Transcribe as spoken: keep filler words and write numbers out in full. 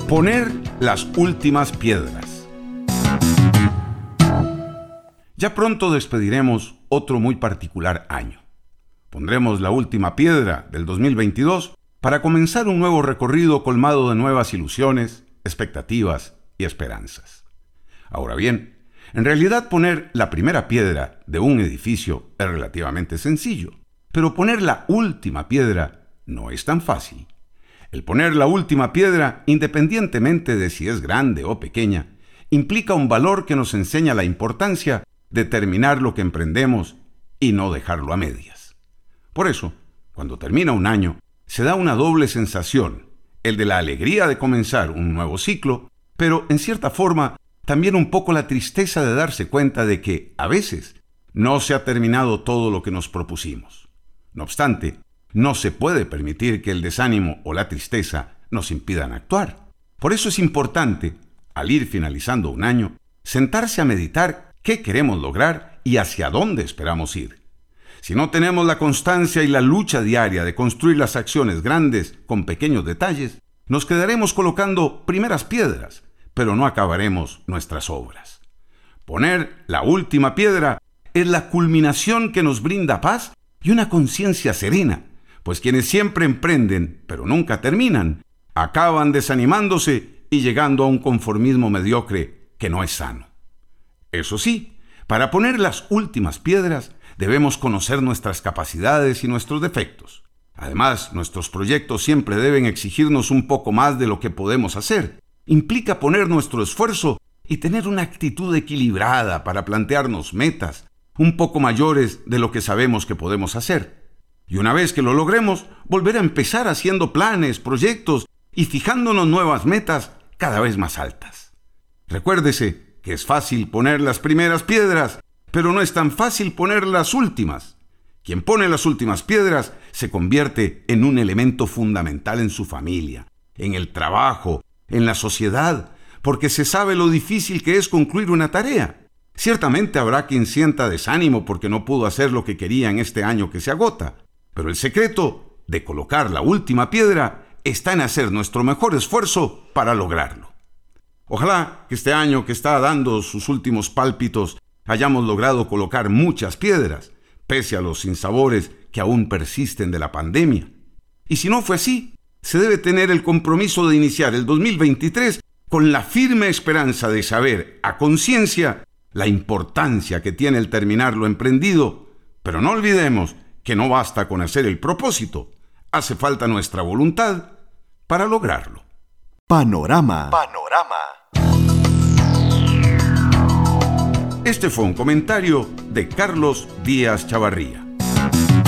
Poner las últimas piedras. Ya pronto despediremos otro muy particular año. Pondremos la última piedra del dos mil veintidós para comenzar un nuevo recorrido colmado de nuevas ilusiones, expectativas y esperanzas. Ahora bien, en realidad poner la primera piedra de un edificio es relativamente sencillo, pero poner la última piedra no es tan fácil. El poner la última piedra, independientemente de si es grande o pequeña, implica un valor que nos enseña la importancia de terminar lo que emprendemos y no dejarlo a medias. Por eso, cuando termina un año, se da una doble sensación, el de la alegría de comenzar un nuevo ciclo, pero en cierta forma también un poco la tristeza de darse cuenta de que, a veces, no se ha terminado todo lo que nos propusimos. No obstante, no se puede permitir que el desánimo o la tristeza nos impidan actuar. Por eso es importante, al ir finalizando un año, sentarse a meditar qué queremos lograr y hacia dónde esperamos ir. Si no tenemos la constancia y la lucha diaria de construir las acciones grandes con pequeños detalles, nos quedaremos colocando primeras piedras, pero no acabaremos nuestras obras. Poner la última piedra es la culminación que nos brinda paz y una conciencia serena, pues quienes siempre emprenden, pero nunca terminan, acaban desanimándose y llegando a un conformismo mediocre que no es sano. Eso sí, para poner las últimas piedras, debemos conocer nuestras capacidades y nuestros defectos. Además, nuestros proyectos siempre deben exigirnos un poco más de lo que podemos hacer. Implica poner nuestro esfuerzo y tener una actitud equilibrada para plantearnos metas un poco mayores de lo que sabemos que podemos hacer. Y una vez que lo logremos, volver a empezar haciendo planes, proyectos y fijándonos nuevas metas cada vez más altas. Recuérdese que es fácil poner las primeras piedras, pero no es tan fácil poner las últimas. Quien pone las últimas piedras se convierte en un elemento fundamental en su familia, en el trabajo, en la sociedad, porque se sabe lo difícil que es concluir una tarea. Ciertamente habrá quien sienta desánimo porque no pudo hacer lo que quería en este año que se agota, pero el secreto de colocar la última piedra está en hacer nuestro mejor esfuerzo para lograrlo. Ojalá que este año que está dando sus últimos pálpitos hayamos logrado colocar muchas piedras, pese a los sinsabores que aún persisten de la pandemia. Y si no fue así, se debe tener el compromiso de iniciar el dos mil veintitrés con la firme esperanza de saber a conciencia la importancia que tiene el terminar lo emprendido, pero no olvidemos que no basta con hacer el propósito, hace falta nuestra voluntad para lograrlo. Panorama. Panorama. Este fue un comentario de Carlos Díaz Chavarría.